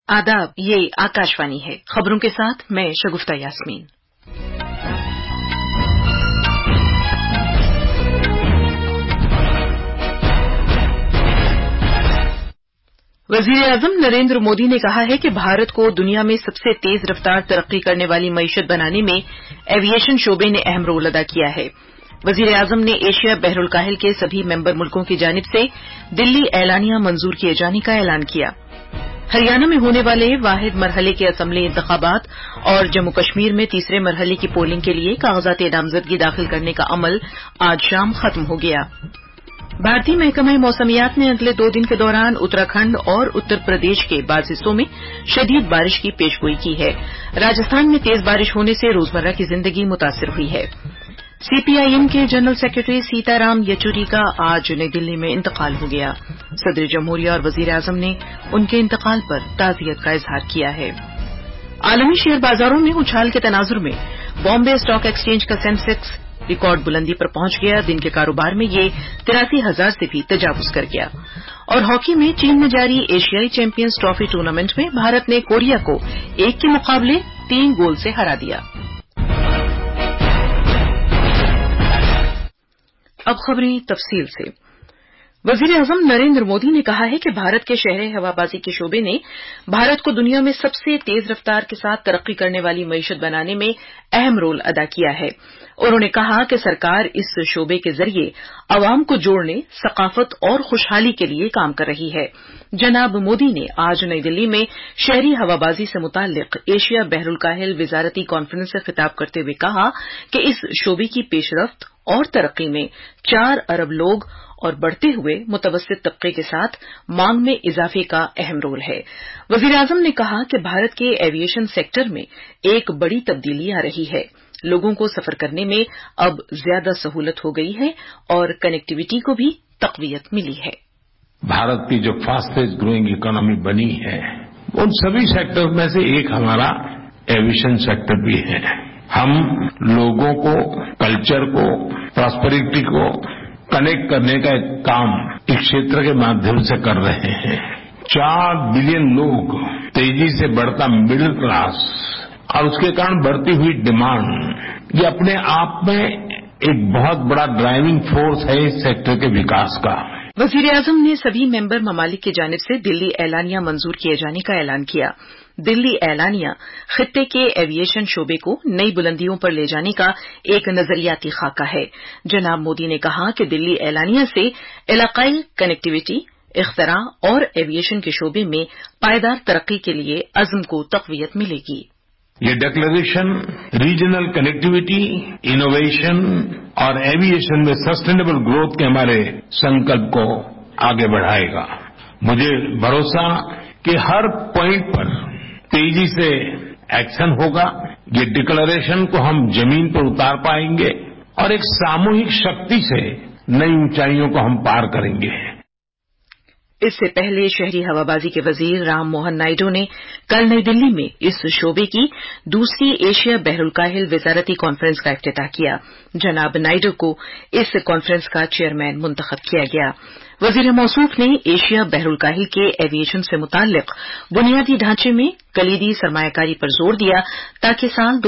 आदाब, ये आकाशवाणी है। खबरों के साथ मैं शगुफ्ता यास्मीन। वजीर-ए-आजम नरेंद्र मोदी ने कहा है कि भारत को दुनिया में सबसे तेज रफ्तार तरक्की करने वाली मईशत बनाने में एविएशन शोबे ने अहम रोल अदा किया है। वजीर-ए-आजम ने एशिया बहरुल काहिल के सभी मेंबर मुल्कों की जानिब से दिल्ली एलानिया मंजूर किए जाने का ऐलान किया। हरियाणा में होने वाले वाहिद मरहले के असम्बली इंतखाबात और जम्मू कश्मीर में तीसरे मरहले की पोलिंग के लिए कागजात नामजदगी दाखिल करने का अमल आज शाम खत्म हो गया। भारतीय महकमा मौसमियात ने अगले 2 दिन के दौरान उत्तराखंड और उत्तर प्रदेश के बाज़ हिस्सों में शदीद बारिश की पेशगोई की है। राजस्थान में तेज बारिश होने से रोजमर्रा की जिंदगी मुतासिर हुई है। सीपीआईएम के जनरल सेक्रेटरी सीताराम येचुरी का आज नई दिल्ली में इंतकाल हो गया। सदर जमहूरिया और वजीर-ए-आजम ने उनके इंतकाल पर ताज़ियत का इजहार किया है। आलमी शेयर बाजारों में उछाल के तनाजुर में बॉम्बे स्टॉक एक्सचेंज का सेंसेक्स रिकॉर्ड बुलंदी पर पहुंच गया। दिन के कारोबार में ये 83,000 से भी तजावुज कर गया। और हॉकी में चीन में जारी एशियाई चैंपियंस ट्रॉफी टूर्नामेंट में भारत ने कोरिया को 1 के मुकाबले 3 गोल से हरा दिया। अब खबरें तफसील से। वजीर-ए-आजम नरेंद्र मोदी ने कहा है कि भारत के शहरी हवाबाजी के शोबे ने भारत को दुनिया में सबसे तेज रफ्तार के साथ तरक्की करने वाली मईशत बनाने में अहम रोल अदा किया है। उन्होंने कहा कि सरकार इस शोबे के जरिए अवाम को जोड़ने, सकाफत और खुशहाली के लिए काम कर रही है। जनाब मोदी ने आज नई दिल्ली में शहरी हवाबाजी से मुताल्लिक एशिया बहरुल काहिल वजारती कॉन्फ्रेंस से खिताब करते हुए कहा कि इस शोबे की पेशरफ्त और तरक्की में 4 अरब लोग और बढ़ते हुए मुतवस्सित तबके के साथ मांग में इजाफे का अहम रोल है। वजीर-ए-आजम ने कहा कि भारत के एविएशन सेक्टर में एक बड़ी तब्दीली आ रही है। लोगों को सफर करने में अब ज्यादा सहूलत हो गई है और कनेक्टिविटी को भी तकवीयत मिली है। भारत की जो फास्टेस्ट ग्रोइंग इकोनॉमी बनी है, उन सभी सेक्टर में से एक हमारा एविएशन सेक्टर भी है। हम लोगों को, कल्चर को, प्रॉस्पेरिटी को कनेक्ट करने का एक काम इस क्षेत्र के माध्यम से कर रहे हैं। 4 बिलियन लोग, तेजी से बढ़ता मिडिल क्लास और उसके कारण बढ़ती हुई डिमांड, ये अपने आप में एक बहुत बड़ा ड्राइविंग फोर्स है इस सेक्टर के विकास का। वजीर-ए-आजम ने सभी मेंबर ममालिक की जानिब से दिल्ली एलानिया मंजूर किए जाने का ऐलान किया। दिल्ली एलानिया खित्ते के एविएशन शोबे को नई बुलंदियों पर ले जाने का एक नजरियाती खाका है। जनाब मोदी ने कहा कि दिल्ली एलानिया से इलाकाई कनेक्टिविटी, इख्तरा और एविएशन के शोबे में पायदार तरक्की के लिए अज़्म को तकवीयत मिलेगी। ये डिक्लेरेशन रीजनल कनेक्टिविटी, इनोवेशन और एविएशन में सस्टेनेबल ग्रोथ के हमारे संकल्प को आगे बढ़ाएगा। मुझे भरोसा कि हर पॉइंट पर तेजी से एक्शन होगा। ये डिक्लेरेशन को हम जमीन पर उतार पाएंगे और एक सामूहिक शक्ति से नई ऊंचाइयों को हम पार करेंगे। इससे पहले शहरी हवाबाजी के वजीर राम मोहन नायडू ने कल नई दिल्ली में इस शोबे की दूसरी एशिया बहरुल काहिल वजारती कॉन्फ्रेंस का इफ्तिताह किया। जनाब नायडू को इस कॉन्फ्रेंस का चेयरमैन मुंतखब किया गया। वजीर मौसूफ ने एशिया बहरुल काहिल के एविएशन से मुताल्लिक बुनियादी ढांचे में कलीदी सरमायाकारी पर जोर दिया ताकि साल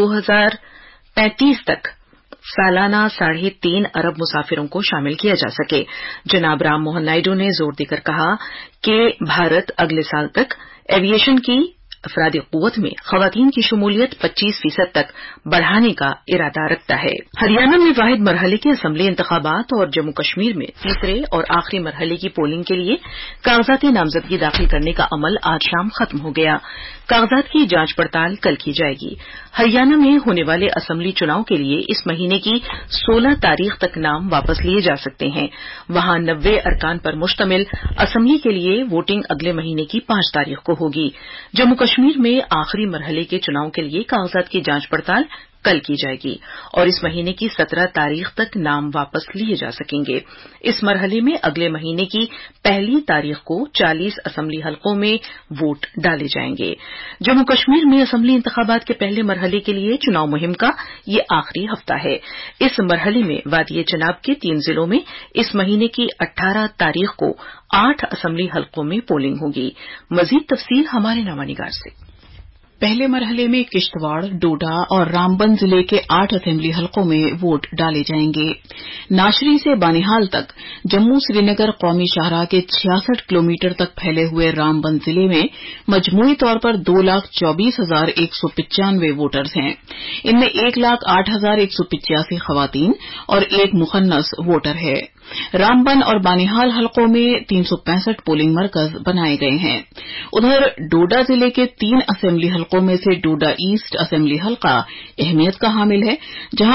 2035 तक सालाना 3.5 अरब मुसाफिरों को शामिल किया जा सके। जनाब राम मोहन नायडू ने जोर देकर कहा कि भारत अगले साल तक एविएशन की अफरादी कुव्वत में खवातीन की शमूलियत 25% तक बढ़ाने का इरादा रखता है। हरियाणा में वाहिद मरहले के असम्बली इंतखाबात और जम्मू कश्मीर में तीसरे और आखिरी मरहले की पोलिंग के लिए कागजात नामजदगी दाखिल करने का अमल आज शाम खत्म हो गया। कागजात की जांच पड़ताल कल की जाएगी। हरियाणा में होने वाले असम्बली चुनाव के लिए इस महीने की 16 तारीख तक नाम वापस लिए जा सकते हैं। वहां 90 अरकान पर मुश्तमिल असम्बली के लिए वोटिंग अगले महीने की 5 तारीख को होगी। जम्मू कश्मीर में आखिरी मरहले के चुनाव के लिए कागजात की जांच पड़ताल कल की जाएगी और इस महीने की 17 तारीख तक नाम वापस लिए जा सकेंगे। इस मरहले में अगले महीने की 1 तारीख को 40 असेंबली हलकों में वोट डाले जाएंगे। जम्मू कश्मीर में असेंबली इंतखाबात के पहले मरहले के लिए चुनाव मुहिम का ये आखिरी हफ्ता है। इस मरहले में वादिये चनाब के 3 जिलों में इस महीने की 18 तारीख को 8 असेंबली हलकों में पोलिंग होगी। मजीद तफसील हमारे नामानिगार से। पहले मरहले में किश्तवाड़, डोडा और रामबन जिले के 8 असेंबली हलकों में वोट डाले जाएंगे। नाशरी से बानिहाल तक जम्मू श्रीनगर कौमी शाहराह के 66 किलोमीटर तक फैले हुए रामबन जिले में मजमूई तौर पर 2,24,195 वोटर्स हैं। इनमें 1,08,185 खवातीन और 1 मुखन्नस वोटर है। रामबन और बानिहाल हलकों में 365 पोलिंग मरकज बनाए गए हैं। उधर डोडा जिले के 3 असेंबली हलकों में से डोडा ईस्ट असेंबली हलका अहमियत का हामिल है, जहां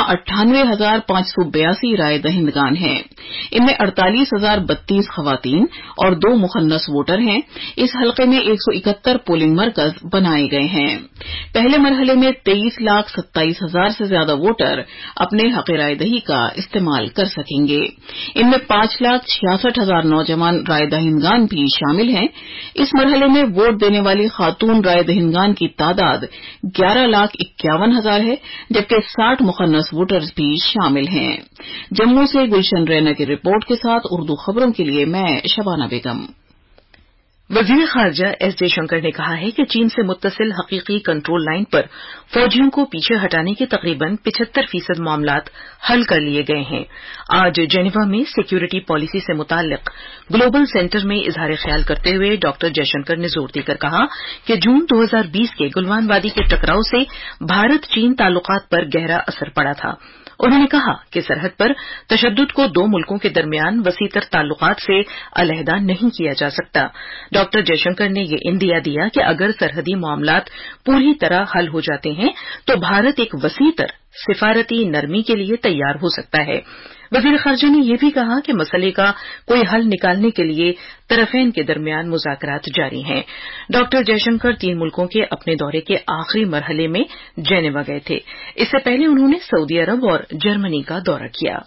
98,582 राय दहिंदगान हैं। इनमें 48,032 खवातीन और 2 मुखन्नस वोटर हैं। इस हलके में 171 पोलिंग मरकज बनाए गए हैं। पहले मरहले में 23,27,000 से ज्यादा वोटर अपने हक राय दही का इस्तेमाल कर सकेंगे। इनमें 5,66,000 नौजवान राय दहिंदगान भी शामिल हैं। इस मरहले में वोट देने वाली खातून राय दहिंदगान की तादाद 11,51,000 है, जबकि 60 मुखन्नस वोटर्स भी शामिल हैं। जम्मू से गुलशन रैना की रिपोर्ट के साथ उर्दू खबरों के लिए मैं शबाना बेगम। वजीर खारजा एस जयशंकर ने कहा है कि चीन से मुत्तसिल हकीकी कंट्रोल लाइन पर फौजियों को पीछे हटाने के तकरीबन 75% मामलात हल कर लिए गए हैं। आज जेनेवा में सिक्योरिटी पॉलिसी से मुताल्लिक ग्लोबल सेंटर में इजहार ख्याल करते हुए डॉ जयशंकर ने जोर देकर कहा कि जून 2020 के गुलवान वादी के टकराव से भारत चीन ताल्लुकात पर गहरा असर पड़ा था। उन्होंने कहा कि सरहद पर तशद्दुद को 2 मुल्कों के दरमियान वसीतर ताल्लुकात से अलहदा नहीं किया जा सकता। डॉ जयशंकर ने यह इंदिया दिया कि अगर सरहदी मामलात पूरी तरह हल हो जाते हैं तो भारत एक वसीतर सिफारती नरमी के लिए तैयार हो सकता है। वजीर खारजा ने यह भी कहा कि मसले का कोई हल निकालने के लिए तरफैन के दरमियान मुज़ाकरात जारी हैं। डॉ जयशंकर 3 मुल्कों के अपने दौरे के आखिरी मरहले में जेनेवा गए थे। इससे पहले उन्होंने सऊदी अरब और जर्मनी का दौरा किया।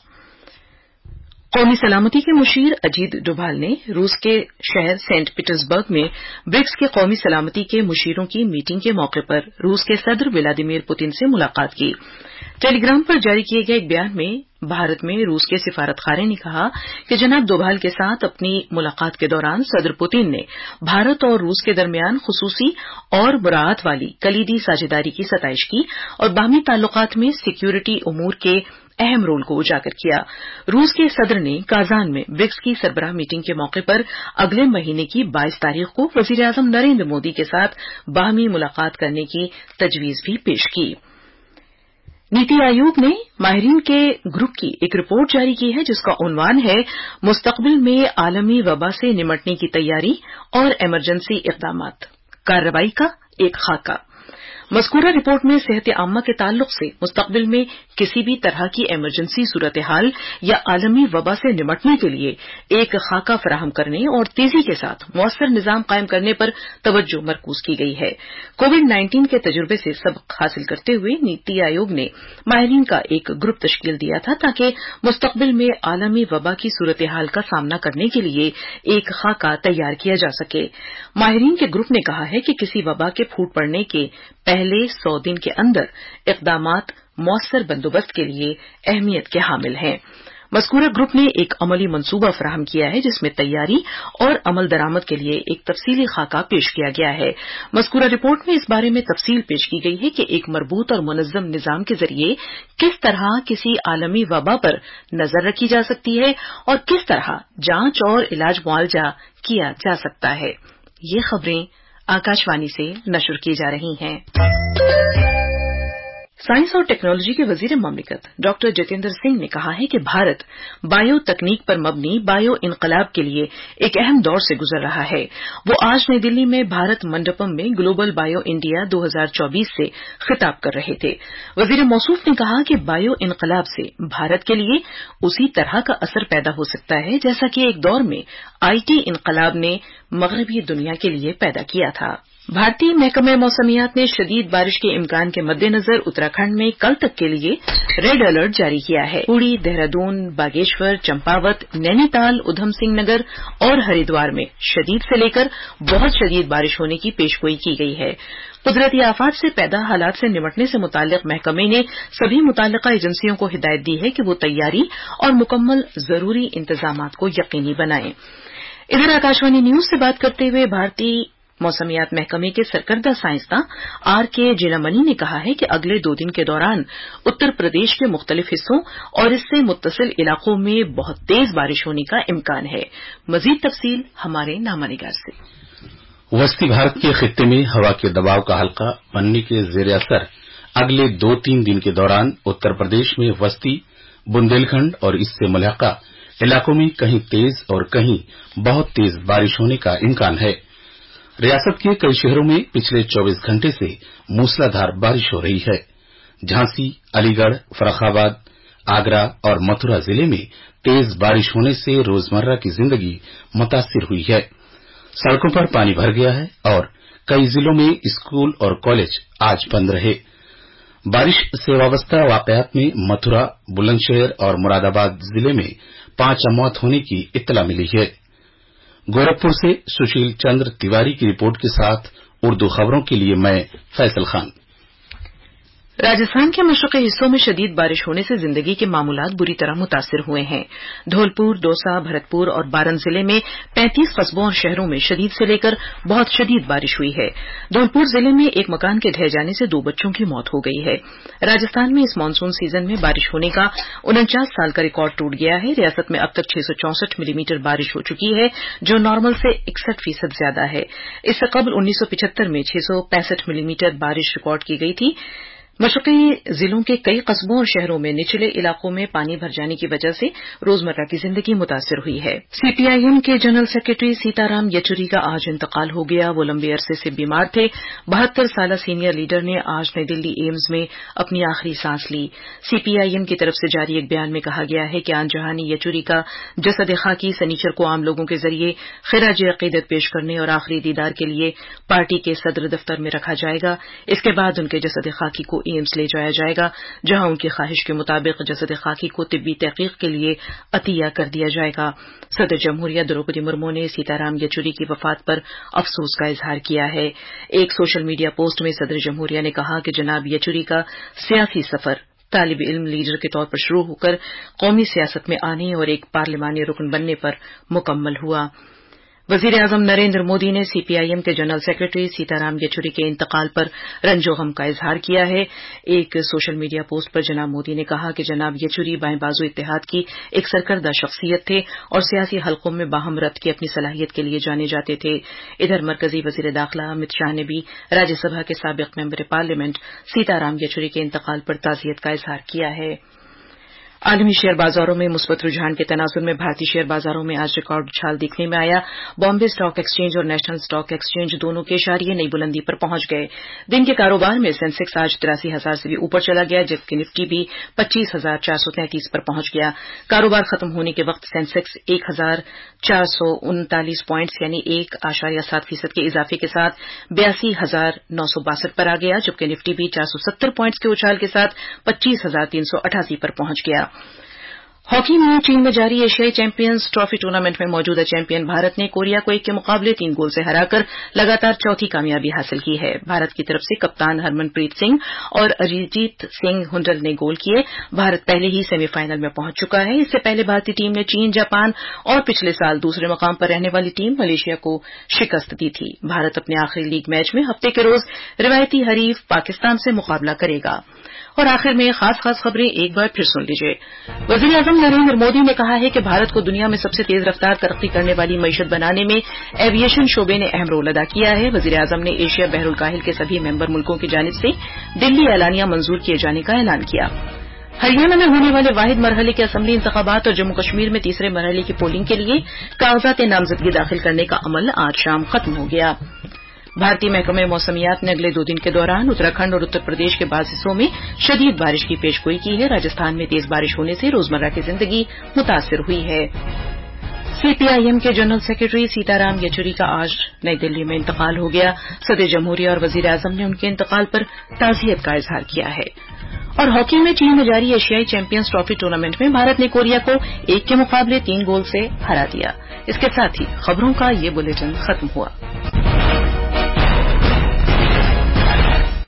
कौमी सलामती के मुशीर अजीत डोभाल ने रूस के शहर सेंट पीटर्सबर्ग में ब्रिक्स के कौमी सलामती के मुशीरों की मीटिंग के मौके पर रूस के सदर व्लादिमीर पुतिन से मुलाकात की। टेलीग्राम पर जारी किए गए एक बयान में भारत में रूस के सिफारतखाने ने कहा कि जनाब डोभाल के साथ अपनी मुलाकात के दौरान सदर पुतिन ने भारत और रूस के दरमियान खुसूसी और मुराआत वाली कलीदी साझेदारी की सताइश की और बाहमी ताल्लुकात में सिक्योरिटी उमूर के अहम रोल को उजागर किया। रूस के सदर ने काजान में ब्रिक्स की सरबराह मीटिंग के मौके पर अगले महीने की 22 तारीख को वजीर आजम नरेंद्र मोदी के साथ बाहमी मुलाकात करने की तजवीज भी पेश की। नीति आयोग ने माहिरीन के ग्रुप की एक रिपोर्ट जारी की है जिसका उन्वान है मुस्तकबिल में आलमी वबा से निमटने की तैयारी और इमरजेंसी इक़दामात, कार्रवाई का एक खाका। मज़कूरा रिपोर्ट में सेहत आम्मा के ताल्लुक से मुस्तकबिल में किसी भी तरह की इमरजेंसी सूरत हाल या आलमी वबा से निमटने के लिए एक खाका फराहम करने और तेजी के साथ मौसर निजाम कायम करने पर तवज्जो मरकूज की गई है। कोविड-19 के तजुर्बे से सबक हासिल करते हुए नीति आयोग ने माहिरीन का एक ग्रुप तश्कील दिया था ताकि मुस्तकबिल में आलमी वबा की सूरत हाल का सामना करने के लिए एक खाका तैयार किया जा सके। माहिरीन के ग्रुप ने कहा है कि किसी वबा के फूट पड़ने के पहले 100 दिन के अंदर इक़दामात मौसर बंदोबस्त के लिए अहमियत के हामिल हैं। मज़कूरा ग्रुप ने एक अमली मंसूबा फराहम किया है जिसमें तैयारी और अमल दरामद के लिए एक तफसीली खाका पेश किया गया है। मज़कूरा रिपोर्ट में इस बारे में तफसील पेश की गई है कि एक मरबूत और मुनज़्ज़म निजाम के जरिए किस तरह किसी आलमी वबा पर नजर रखी जा सकती है और किस तरह जांच और इलाज मुआवजा किया जा सकता है। ये खबरें आकाशवाणी से नशर की जा रही हैं। साइंस और टेक्नोलॉजी के वजीर ममलिकत डॉक्टर जितेंद्र सिंह ने कहा है कि भारत बायो तकनीक पर मबनी बायो इनकलाब के लिए एक अहम दौर से गुजर रहा है। वो आज नई दिल्ली में भारत मंडपम में ग्लोबल बायो इंडिया 2024 से खिताब कर रहे थे। वजीर मौसूफ ने कहा कि बायो इनकलाब से भारत के लिए उसी तरह का असर पैदा हो सकता है जैसा कि एक दौर में आईटी इनकलाब ने मगरबी दुनिया के लिए पैदा किया था। भारतीय महकमे मौसमियात ने शदीद बारिश के इम्कान के मद्देनजर उत्तराखंड में कल तक के लिए रेड अलर्ट जारी किया है। पुरी, देहरादून, बागेश्वर, चंपावत, नैनीताल, उधम सिंह नगर और हरिद्वार में शदीद से लेकर बहुत शदीद बारिश होने की पेशगोई की गई है। कुदरती आफात से पैदा हालात से निपटने से मुताल्लिक महकमे ने सभी मुताल्लिका एजेंसियों को हिदायत दी है कि वो तैयारी और मुकम्मल जरूरी इंतजामात को यकीनी बनाएं। इधर आकाशवाणी न्यूज से बात करते हुए भारतीय मौसमियात महकमे के सरकर्दा साइंसदान आर.के. जिनामणि ने कहा है कि अगले 2 दिन के दौरान उत्तर प्रदेश के मुख्तलिफ हिस्सों और इससे मुत्तसिल इलाकों में बहुत तेज बारिश होने का इम्कान है। मजीद तफसील हमारे नामानिगार से। वस्ती भारत के खित्ते में हवा के दबाव का हल्का बनने के जेर असर अगले 2-3 दिन के दौरान उत्तर प्रदेश में वस्ती, बुंदेलखंड और इससे मुल्हका इलाकों में कहीं तेज और कहीं बहुत तेज बारिश होने का इम्कान है। रियासत के कई शहरों में पिछले 24 घंटे से मूसलाधार बारिश हो रही है। झांसी, अलीगढ़, फर्रुखाबाद, आगरा और मथुरा जिले में तेज बारिश होने से रोजमर्रा की जिंदगी मुतासिर हुई है। सड़कों पर पानी भर गया है और कई जिलों में स्कूल और कॉलेज आज बंद रहे। बारिश से वाबस्ता वाकयात में मथुरा, बुलंदशहर और मुरादाबाद जिले में 5 अमवात होने की इत्तला मिली है। गोरखपुर से सुशील चंद्र तिवारी की रिपोर्ट के साथ उर्दू खबरों के लिए मैं फैसल खान। राजस्थान के मशरक़ी हिस्सों में शदीद बारिश होने से जिंदगी के मामूलात बुरी तरह मुतासिर हुए हैं। धौलपुर, दौसा, भरतपुर और बारन जिले में 35 कस्बों और शहरों में शदीद से लेकर बहुत शदीद बारिश हुई है। धौलपुर जिले में एक मकान के ढह जाने से 2 बच्चों की मौत हो गई है। राजस्थान में इस मानसून सीजन में बारिश होने का 49 साल का रिकॉर्ड टूट गया है। रियासत में अब तक 664 मिलीमीटर बारिश हो चुकी है, जो नॉर्मल से 61% ज्यादा है। इससे कबल 1975 में 665 मिलीमीटर बारिश रिकॉर्ड की गई थी। मशरक़ी जिलों के कई कस्बों और शहरों में निचले इलाकों में पानी भर जाने की वजह से रोजमर्रा की जिंदगी मुतासिर हुई है। सीपीआईएम के जनरल सेक्रेटरी सीताराम येचुरी का आज इंतकाल हो गया। वो लंबे अरसे से बीमार थे। 72 साला सीनियर लीडर ने आज नई दिल्ली एम्स में अपनी आखिरी सांस ली। सीपीआईएम की तरफ से जारी एक बयान में कहा गया है कि आन जहानी येचुरी का जसद खाकी सनीचर को आम लोगों के जरिए खिराज अकीदत पेश करने और आखिरी दीदार के लिए पार्टी के सदर दफ्तर में रखा जाएगा। इसके बाद उनके जसद खाकी को एम्स ले जाया जाएगा, जहां उनकी ख्वाहिश के मुताबिक जसद खाकी को तिब्बी तहकीक के लिए अतिया कर दिया जाएगा। सदर जमहूरिया द्रौपदी मुर्मू ने सीताराम येचुरी की वफात पर अफसोस का इजहार किया है। एक सोशल मीडिया पोस्ट में सदर जमहूरिया ने कहा कि जनाब येचुरी का सियासी सफर तालिब इल्म लीडर के तौर पर शुरू होकर कौमी सियासत में आने और एक पार्लिमानी रुकन बनने पर मुकम्मल हुआ। वजीर आजम नरेंद्र मोदी ने सीपीआईएम के जनरल सेक्रेटरी सीताराम येचुरी के इंतकाल पर रंजो गम का इजहार किया है। एक सोशल मीडिया पोस्ट पर जनाब मोदी ने कहा कि जनाब येचुरी बाएं बाजू इत्तेहाद की एक सरकर्दा शख्सियत थे और सियासी हलकों में बाहम रब्त की अपनी सलाहियत के लिए जाने जाते थे। इधर मरकजी वजीर दाखिला अमित शाह ने भी राज्यसभा के साबिक मेंबर पार्लियामेंट सीताराम येचुरी के इंतकाल पर ताज़ियत का इजहार किया है। आलमी शेयर बाजारों में मुस्बत रुझान के तनाजुर में भारतीय शेयर बाजारों में आज रिकॉर्ड उछाल देखने में आया। बॉम्बे स्टॉक एक्सचेंज और नेशनल स्टॉक एक्सचेंज दोनों के इशारिये नई बुलंदी पर पहुंच गए। दिन के कारोबार में सेंसेक्स आज 83,000 से भी ऊपर चला गया, जबकि निफ्टी भी 25,433 पर पहुंच गया। कारोबार खत्म होने के वक्त सेंसेक्स 1,439 पॉइंट्स यानी 1.7% के इजाफे के साथ 82,962 पर आ गया, जबकि निफ्टी भी 470 पॉइंट्स के उछाल के साथ 25,388 पर पहुंच गया। हॉकी में चीन में जारी एशियाई चैंपियंस ट्रॉफी टूर्नामेंट में मौजूदा चैंपियन भारत ने कोरिया को 1 के मुकाबले 3 गोल से हराकर लगातार चौथी कामयाबी हासिल की है। भारत की तरफ से कप्तान हरमनप्रीत सिंह और अरिजीत सिंह हुंडल ने गोल किए। भारत पहले ही सेमीफाइनल में पहुंच चुका है। इससे पहले भारतीय टीम ने चीन, जापान और पिछले साल दूसरे मकाम पर रहने वाली टीम मलेशिया को शिकस्त दी थी। भारत अपने आखिरी लीग मैच में हफ्ते के रोज रिवायती हरीफ पाकिस्तान से मुकाबला करेगा। और आखिर में खास खबरें एक बार फिर सुन लीजिए। वजीर आजम नरेंद्र मोदी ने कहा है कि भारत को दुनिया में सबसे तेज रफ्तार तरक्की करने वाली मईशत बनाने में एविएशन शोबे ने अहम रोल अदा किया है। वजीर आजम ने एशिया बहरुल काहिल के सभी मेंबर मुल्कों की जानिब से दिल्ली एलानिया मंजूर किए जाने का ऐलान किया। हरियाणा में होने वाले वाहिद मरहले के असेंबली इंतखाबात और जम्मू कश्मीर में तीसरे मरहले की पोलिंग के लिए कागजात नामजदगी दाखिल करने का अमल आज शाम खत्म हो गया। भारतीय महकमे मौसमियात ने अगले 2 दिन के दौरान उत्तराखंड और उत्तर प्रदेश के बाज़ हिस्सों में शदीद बारिश की पेशगोई की है। राजस्थान में तेज बारिश होने से रोजमर्रा की जिंदगी मुतासिर हुई है। सीपीआईएम के जनरल सेक्रेटरी सीताराम येचुरी का आज नई दिल्ली में इंतकाल हो गया। सदर जमहूरिया और वजीर आजम ने उनके इंतकाल पर ताजियत का इजहार किया है। और हॉकी में चीन में जारी एशियाई चैंपियंस ट्रॉफी टूर्नामेंट में भारत ने कोरिया को 1 के मुकाबले 3 गोल से हरा दिया। इसके साथ ही खबरों का ये बुलेटिन खत्म हुआ।